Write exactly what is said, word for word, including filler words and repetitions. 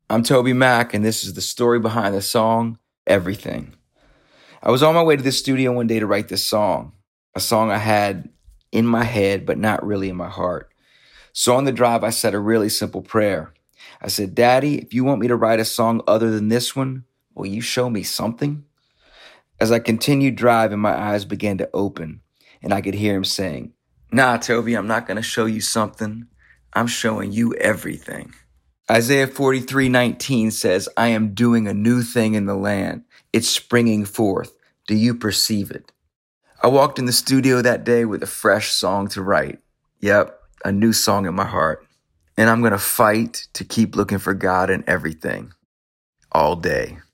I'm Toby Mack, and this is the story behind the song, Everything. I was on my way to the studio one day to write this song, a song I had in my head, but not really in my heart. So on the drive, I said a really simple prayer. I said, Daddy, if you want me to write a song other than this one, will you show me something? As I continued driving, my eyes began to open, and I could hear him saying, Nah, Toby, I'm not going to show you something. I'm showing you everything. Isaiah forty-three nineteen says, I am doing a new thing in the land. It's springing forth. Do you perceive it? I walked in the studio that day with a fresh song to write. Yep, a new song in my heart. And I'm going to fight to keep looking for God in everything all day.